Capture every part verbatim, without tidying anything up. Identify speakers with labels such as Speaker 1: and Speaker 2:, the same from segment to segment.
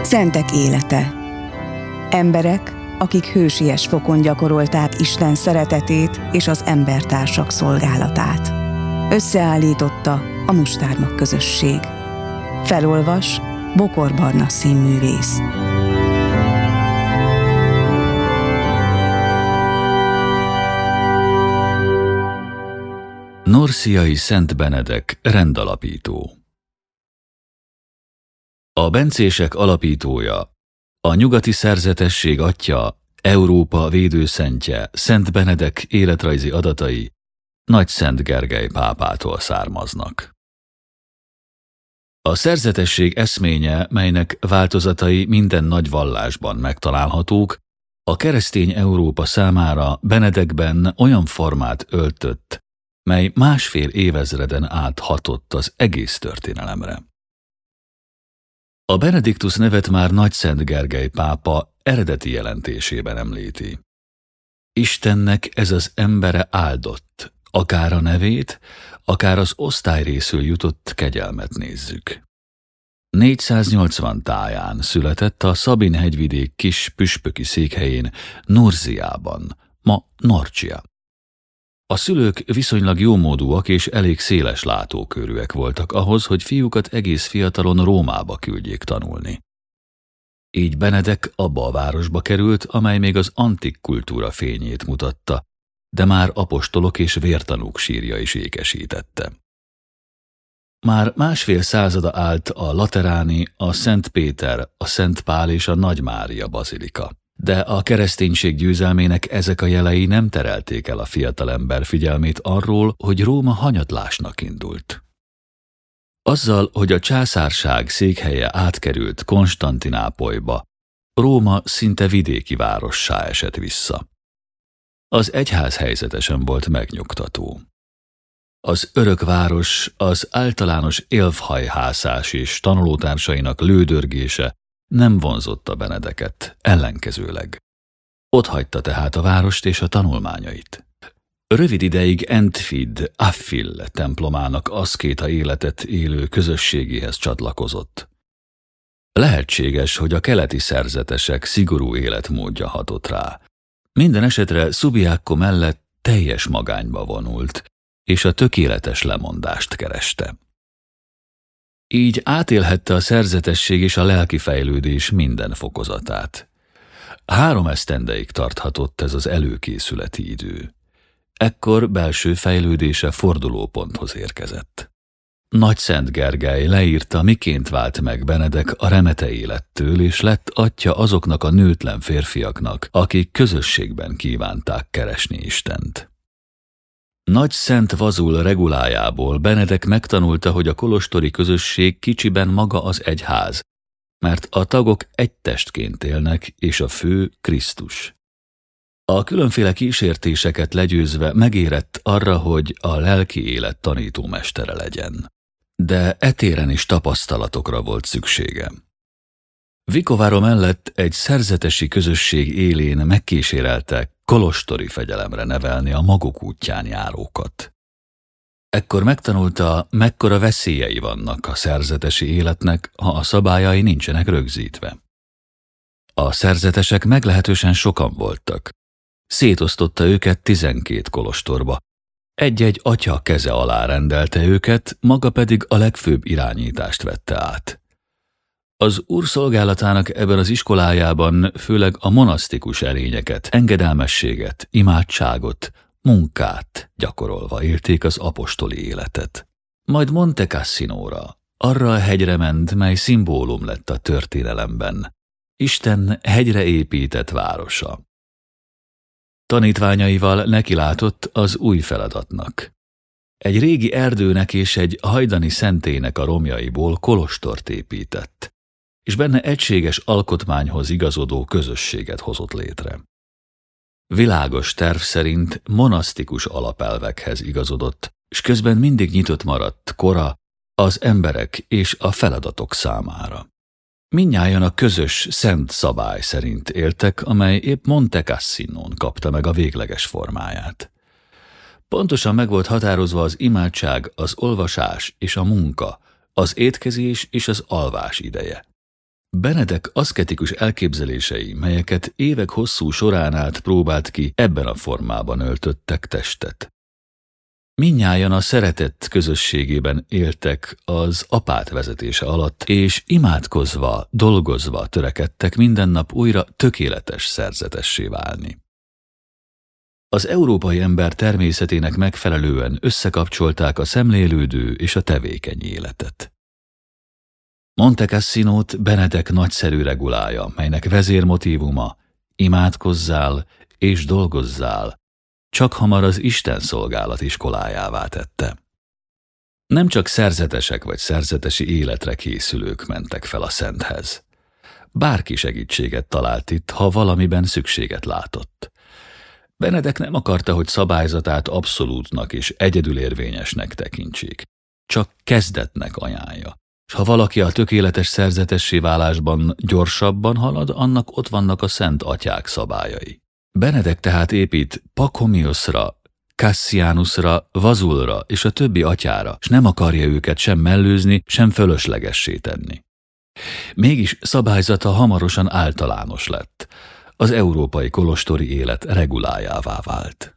Speaker 1: Szentek élete. Emberek, akik hősies fokon gyakorolták Isten szeretetét és az embertársak szolgálatát. Összeállította a Mustármag közösség. Felolvas Bokor Barna színművész.
Speaker 2: Norciai Szent Benedek rendalapító. A bencések alapítója, a nyugati szerzetesség atya, Európa védőszentje, Szent Benedek életrajzi adatai Nagyszent Gergely pápától származnak. A szerzetesség eszménye, melynek változatai minden nagy vallásban megtalálhatók, a keresztény Európa számára Benedekben olyan formát öltött, mely másfél évezreden át hatott az egész történelemre. A Benediktus nevet már Nagyszent Gergely pápa eredeti jelentésében említi. Istennek ez az embere áldott, akár a nevét, akár az osztályrészül jutott kegyelmet nézzük. négyszáznyolcvan táján született a Szabin-hegyvidék kis püspöki székhelyén, Nurziában, ma Norcia. A szülők viszonylag jómódúak és elég széles látókörűek voltak ahhoz, hogy fiúkat egész fiatalon Rómába küldjék tanulni. Így Benedek abba a városba került, amely még az antik kultúra fényét mutatta, de már apostolok és vértanúk sírja is ékesítette. Már másfél százada állt a Lateráni, a Szent Péter, a Szent Pál és a Nagy Mária bazilika. De a kereszténység győzelmének ezek a jelei nem terelték el a fiatalember figyelmét arról, hogy Róma hanyatlásnak indult. Azzal, hogy a császárság székhelye átkerült Konstantinápolyba, Róma szinte vidéki várossá esett vissza. Az egyház helyzete sem volt megnyugtató. Az örök város, az általános élvhajhászás és tanulótársainak lődörgése nem vonzotta Benedeket, ellenkezőleg. Otthagyta tehát a várost és a tanulmányait. Rövid ideig Entfid Affil templomának aszkéta életet élő közösségéhez csatlakozott. Lehetséges, hogy a keleti szerzetesek szigorú életmódja hatott rá. Minden esetre Subiaco mellett teljes magányba vonult, és a tökéletes lemondást kereste. Így átélhette a szerzetesség és a lelki fejlődés minden fokozatát. Három esztendeig tarthatott ez az előkészületi idő. Ekkor belső fejlődése fordulóponthoz érkezett. Nagyszent Gergely leírta, miként vált meg Benedek a remete élettől, és lett atya azoknak a nőtlen férfiaknak, akik közösségben kívánták keresni Istent. Nagy Szent Vazul regulájából Benedek megtanulta, hogy a kolostori közösség kicsiben maga az egyház, mert a tagok egy testként élnek, és a fő Krisztus. A különféle kísértéseket legyőzve megérett arra, hogy a lelki élet tanítómestere legyen. De etéren is tapasztalatokra volt szüksége. Vicovaro mellett egy szerzetesi közösség élén megkísérelte kolostori fegyelemre nevelni a maguk útján járókat. Ekkor megtanulta, mekkora veszélyei vannak a szerzetesi életnek, ha a szabályai nincsenek rögzítve. A szerzetesek meglehetősen sokan voltak. Szétosztotta őket tizenkét kolostorba. Egy-egy atya keze alá rendelte őket, maga pedig a legfőbb irányítást vette át. Az úr szolgálatának ebben az iskolájában főleg a monasztikus erényeket, engedelmességet, imádságot, munkát gyakorolva élték az apostoli életet. Majd Monte Cassinóra, arra a hegyre ment, mely szimbólum lett a történelemben, Isten hegyre épített városa. Tanítványaival nekilátott az új feladatnak. Egy régi erdőnek és egy hajdani szentélynek a romjaiból kolostort épített, és benne egységes alkotmányhoz igazodó közösséget hozott létre. Világos terv szerint monasztikus alapelvekhez igazodott, és közben mindig nyitott maradt kora az emberek és a feladatok számára. Mindnyájan a közös szent szabály szerint éltek, amely épp Monte Cassinón kapta meg a végleges formáját. Pontosan meg volt határozva az imádság, az olvasás és a munka, az étkezés és az alvás ideje. Benedek aszketikus elképzelései, melyeket évek hosszú során át próbált ki, ebben a formában öltöttek testet. Mindnyájan a szeretet közösségében éltek az apát vezetése alatt, és imádkozva, dolgozva törekedtek minden nap újra tökéletes szerzetessé válni. Az európai ember természetének megfelelően összekapcsolták a szemlélődő és a tevékeny életet. Monte Cassinót Benedek nagyszerű regulája, melynek vezérmotívuma imádkozzál és dolgozzál, csak hamar az Isten szolgálat iskolájává tette. Nem csak szerzetesek vagy szerzetesi életre készülők mentek fel a Szenthez. Bárki segítséget talált itt, ha valamiben szükséget látott. Benedek nem akarta, hogy szabályzatát abszolútnak és egyedülérvényesnek tekintsék, csak kezdetnek ajánlja. És ha valaki a tökéletes szerzetessé válásban gyorsabban halad, annak ott vannak a szent atyák szabályai. Benedek tehát épít Pachomiusra, Cassianusra, Vazulra és a többi atyára, s nem akarja őket sem mellőzni, sem fölöslegessé tenni. Mégis szabályzata hamarosan általános lett. Az európai kolostori élet regulájává vált.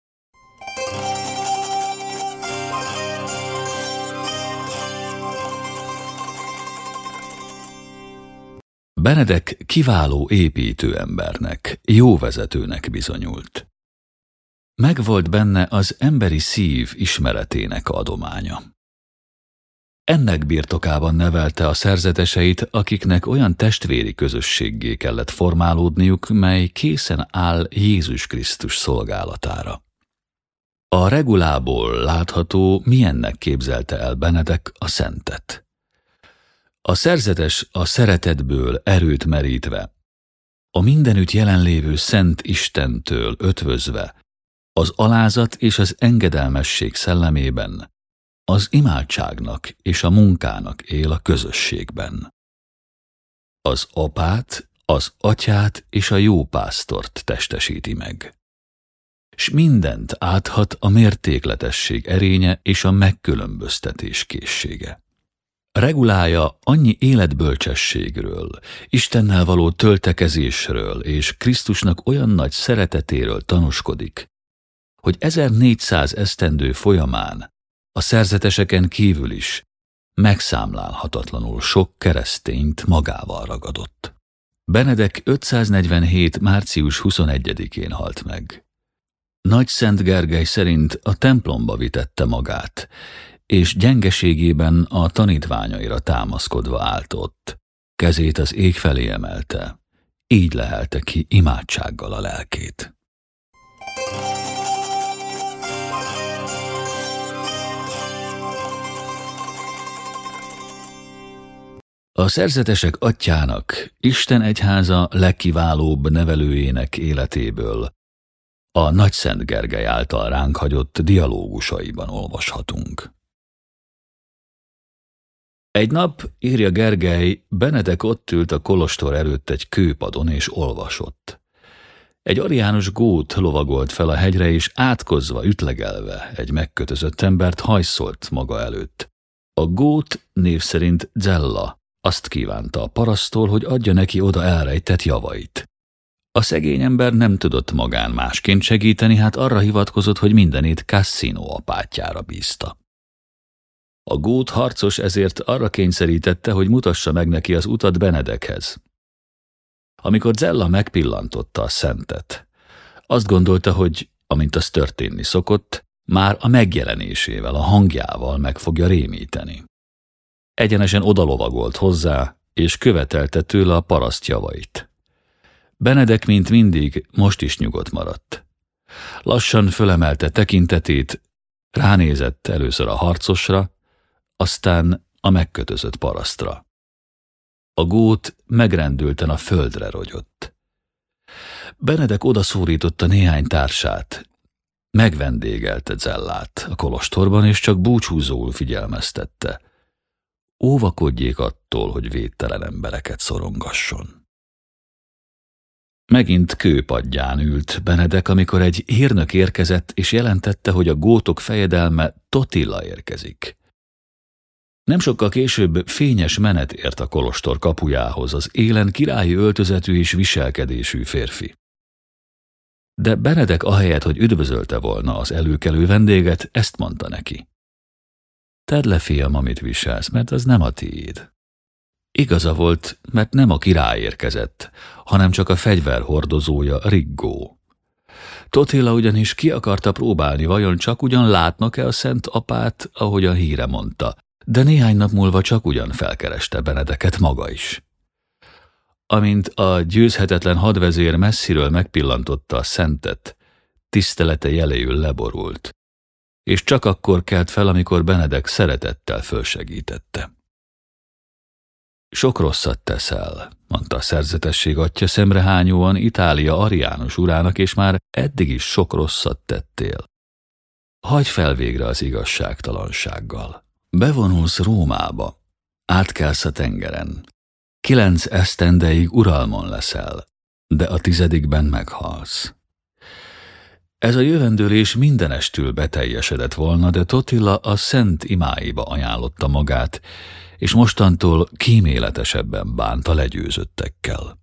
Speaker 2: Benedek kiváló építőembernek, jó vezetőnek bizonyult. Megvolt benne az emberi szív ismeretének adománya. Ennek birtokában nevelte a szerzeteseit, akiknek olyan testvéri közösséggé kellett formálódniuk, mely készen áll Jézus Krisztus szolgálatára. A regulából látható, milyennek képzelte el Benedek a szentet. A szerzetes a szeretetből erőt merítve, a mindenütt jelenlévő Szent Istentől ötvözve, az alázat és az engedelmesség szellemében, az imádságnak és a munkának él a közösségben. Az apát, az atyát és a jó pásztort testesíti meg. S mindent áthat a mértékletesség erénye és a megkülönböztetés készsége. Regulája annyi életbölcsességről, Istennel való töltekezésről és Krisztusnak olyan nagy szeretetéről tanúskodik, hogy ezernégyszáz esztendő folyamán a szerzeteseken kívül is megszámlálhatatlanul sok keresztényt magával ragadott. Benedek ötszáznegyvenhét. március huszonegyedikén halt meg. Nagy Szent Gergely szerint a templomba vitette magát, és gyengeségében a tanítványaira támaszkodva állt ott. Kezét az ég felé emelte, így lehelte ki imádsággal a lelkét. A szerzetesek atyjának, Isten egyháza legkiválóbb nevelőjének életéből a Nagy Szent Gergely által ránk hagyott dialógusaiban olvashatunk. Egy nap, írja Gergely, Benedek ott ült a kolostor előtt egy kőpadon és olvasott. Egy ariánus gót lovagolt fel a hegyre, és átkozva, ütlegelve egy megkötözött embert hajszolt maga előtt. A gót név szerint Zella azt kívánta a paraszttól, hogy adja neki oda elrejtett javait. A szegény ember nem tudott magán másként segíteni, hát arra hivatkozott, hogy mindenét Cassino apátjára bízta. A gót harcos ezért arra kényszerítette, hogy mutassa meg neki az utat Benedekhez. Amikor Zella megpillantotta a szentet, azt gondolta, hogy, amint az történni szokott, már a megjelenésével, a hangjával meg fogja rémíteni. Egyenesen odalovagolt hozzá, és követelte tőle a paraszt javait. Benedek, mint mindig, most is nyugodt maradt. Lassan fölemelte tekintetét, ránézett először a harcosra, aztán a megkötözött parasztra. A gót megrendülten a földre rogyott. Benedek odaszórította néhány társát, megvendégelte Zellát a kolostorban, és csak búcsúzóul figyelmeztette. Óvakodjék attól, hogy védtelen embereket szorongasson. Megint kőpadján ült Benedek, amikor egy hírnök érkezett, és jelentette, hogy a gótok fejedelme Totila érkezik. Nem sokkal később fényes menet ért a kolostor kapujához az élen királyi öltözetű és viselkedésű férfi. De Benedek ahelyett, hogy üdvözölte volna az előkelő vendéget, ezt mondta neki. Tedd le, fiam, amit viselsz, mert az nem a tiéd. Igaza volt, mert nem a király érkezett, hanem csak a fegyver hordozója, Riggó. Totila ugyanis ki akarta próbálni, vajon csak ugyan látnak-e a Szent Apát, ahogy a híre mondta, de néhány nap múlva csak ugyan felkereste Benedeket maga is. Amint a győzhetetlen hadvezér messziről megpillantotta a szentet, tisztelete jeléül leborult, és csak akkor kelt fel, amikor Benedek szeretettel fölsegítette. Sok rosszat teszel, mondta a szerzetesség atya szemrehányóan Itália ariánus urának, és már eddig is sok rosszat tettél. Hagyj fel végre az igazságtalansággal. Bevonulsz Rómába, átkelsz a tengeren. Kilenc esztendeig uralmon leszel, de a tizedikben meghalsz. Ez a jövendőlés mindenestül beteljesedett volna, de Totila a szent imáiba ajánlotta magát, és mostantól kíméletesebben bánt a legyőzöttekkel.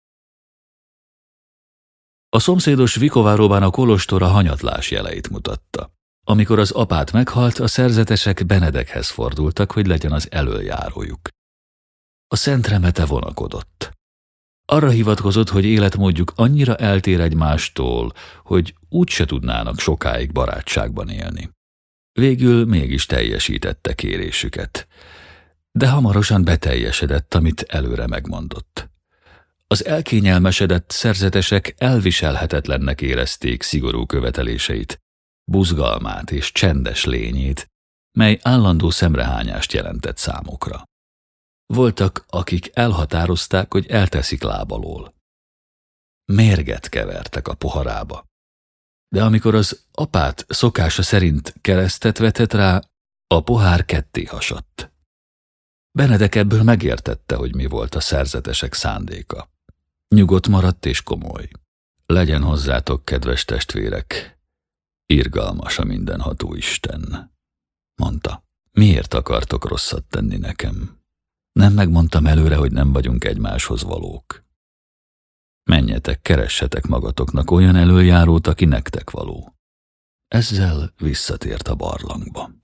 Speaker 2: A szomszédos Vicovárosban a kolostor a hanyatlás jeleit mutatta. Amikor az apát meghalt, a szerzetesek Benedekhez fordultak, hogy legyen az elöljárójuk. A szent remete vonakodott. Arra hivatkozott, hogy életmódjuk annyira eltér egymástól, hogy úgyse tudnának sokáig barátságban élni. Végül mégis teljesítette kérésüket. De hamarosan beteljesedett, amit előre megmondott. Az elkényelmesedett szerzetesek elviselhetetlennek érezték szigorú követeléseit, buzgalmát és csendes lényét, mely állandó szemrehányást jelentett számukra. Voltak, akik elhatározták, hogy elteszik lábalól. Mérget kevertek a poharába. De amikor az apát szokása szerint keresztet vetett rá, a pohár ketté hasadt. Benedek ebből megértette, hogy mi volt a szerzetesek szándéka. Nyugodt maradt és komoly. Legyen hozzátok, kedves testvérek, irgalmas a mindenható Isten, mondta. Miért akartok rosszat tenni nekem? Nem megmondtam előre, hogy nem vagyunk egymáshoz valók. Menjetek, keressetek magatoknak olyan elöljárót, aki nektek való. Ezzel visszatért a barlangba.